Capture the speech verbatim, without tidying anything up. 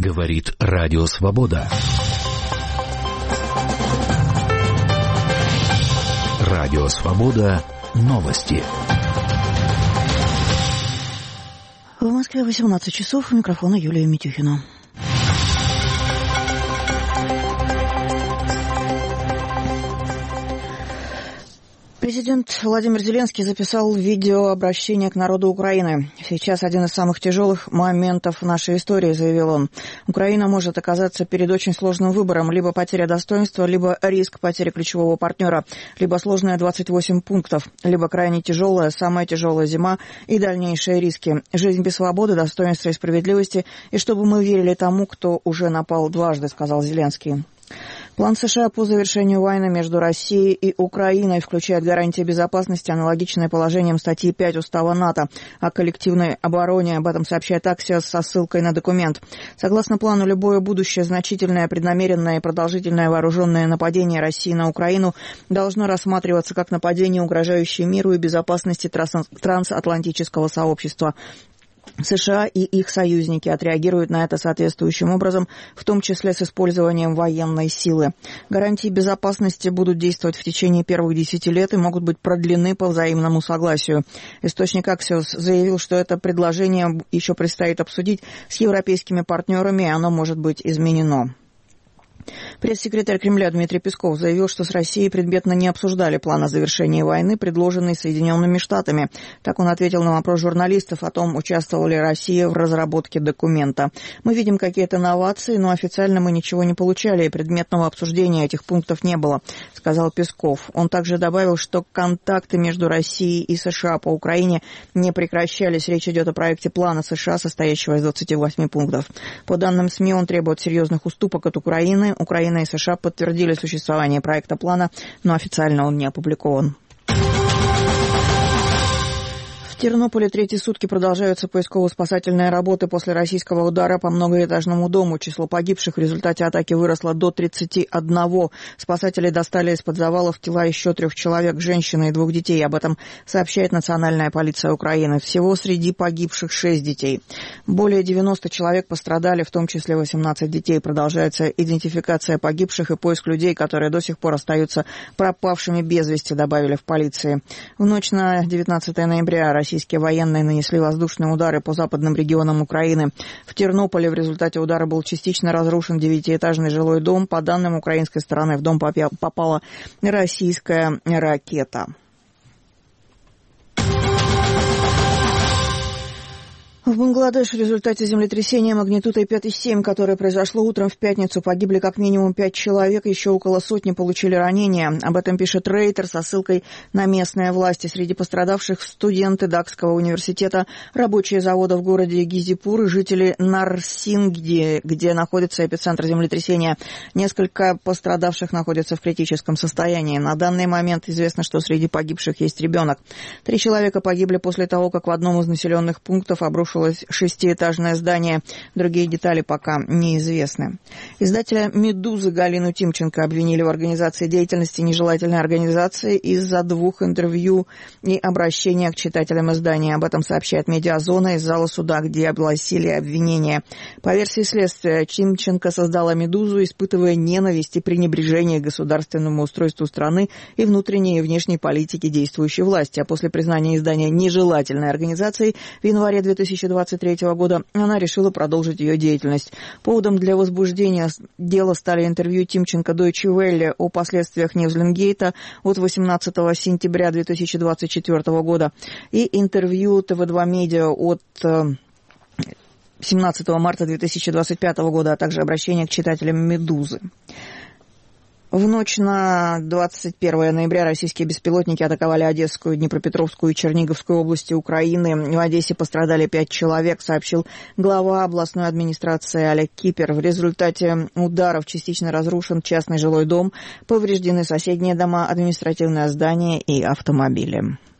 Говорит Радио Свобода. Радио Свобода. Новости. В Москве восемнадцать часов. У микрофона Юлия Митюхина. Президент Владимир Зеленский записал видеообращение к народу Украины. «Сейчас один из самых тяжелых моментов нашей истории», — заявил он. «Украина может оказаться перед очень сложным выбором. Либо потеря достоинства, либо риск потери ключевого партнера, либо сложная двадцать восемь пунктов, либо крайне тяжелая, самая тяжелая зима и дальнейшие риски. Жизнь без свободы, достоинства и справедливости. И чтобы мы верили тому, кто уже напал дважды», — сказал Зеленский. План США по завершению войны между Россией и Украиной включает гарантии безопасности, аналогичные положениям статьи пять Устава НАТО о коллективной обороне. Об этом сообщает Axios со ссылкой на документ. Согласно плану, любое будущее значительное, преднамеренное и продолжительное вооруженное нападение России на Украину должно рассматриваться как нападение, угрожающее миру и безопасности трансатлантического сообщества. США и их союзники отреагируют на это соответствующим образом, в том числе с использованием военной силы. Гарантии безопасности будут действовать в течение первых десяти лет и могут быть продлены по взаимному согласию. Источник Axios заявил, что это предложение еще предстоит обсудить с европейскими партнерами, и оно может быть изменено. Пресс-секретарь Кремля Дмитрий Песков заявил, что с Россией предметно не обсуждали план о завершении войны, предложенный Соединенными Штатами. Так он ответил на вопрос журналистов о том, участвовала ли Россия в разработке документа. «Мы видим какие-то новации, но официально мы ничего не получали, и предметного обсуждения этих пунктов не было», — сказал Песков. Он также добавил, что контакты между Россией и США по Украине не прекращались. Речь идет о проекте плана США, состоящего из двадцати восьми пунктов. По данным СМИ, он требует серьезных уступок от Украины. Украина и США подтвердили существование проекта плана, но официально он не опубликован. В Тернополе третьи сутки продолжаются поисково-спасательные работы после российского удара по многоэтажному дому. Число погибших в результате атаки выросло до тридцати одного. Спасатели достали из-под завалов тела еще трех человек, женщины и двух детей. Об этом сообщает Национальная полиция Украины. Всего среди погибших шесть детей. Более девяноста человек пострадали, в том числе восемнадцать детей. Продолжается идентификация погибших и поиск людей, которые до сих пор остаются пропавшими без вести, добавили в полиции. В ночь на девятнадцатое ноября Россия Российские военные нанесли воздушные удары по западным регионам Украины. В Тернополе в результате удара был частично разрушен девятиэтажный жилой дом. По данным украинской стороны, в дом попала российская ракета. В Бангладеше в результате землетрясения магнитудой пять и семь, которое произошло утром в пятницу, погибли как минимум пять человек, еще около сотни получили ранения. Об этом пишет Рейтер со ссылкой на местные власти. Среди пострадавших студенты Дакского университета, рабочие завода в городе Гизипур и жители Нарсингди, где находится эпицентр землетрясения. Несколько пострадавших находятся в критическом состоянии. На данный момент известно, что среди погибших есть ребенок. Три человека погибли после того, как в одном из населенных пунктов обрушилось шестиэтажное здание. Другие детали пока неизвестны. Издателя «Медузы» Галину Тимченко обвинили в организации деятельности нежелательной организации из-за двух интервью и обращения к читателям издания. Об этом сообщает «Медиазона» из зала суда, где огласили обвинения. По версии следствия, Тимченко создала «Медузу», испытывая ненависть и пренебрежение к государственному устройству страны и внутренней и внешней политике действующей власти. А после признания издания нежелательной организацией в январе две тысячи двадцать третьего года она решила продолжить ее деятельность. Поводом для возбуждения дела стали интервью Тимченко Deutsche Welle о последствиях Невзлингейта от восемнадцатого сентября две тысячи двадцать четвертого года и интервью тэ вэ два Медиа от семнадцатого марта две тысячи двадцать пятого года, а также обращение к читателям «Медузы». В ночь на двадцать первое ноября российские беспилотники атаковали Одесскую, Днепропетровскую и Черниговскую области Украины. В Одессе пострадали пять человек, сообщил глава областной администрации Олег Кипер. В результате ударов частично разрушен частный жилой дом, повреждены соседние дома, административное здание и автомобили.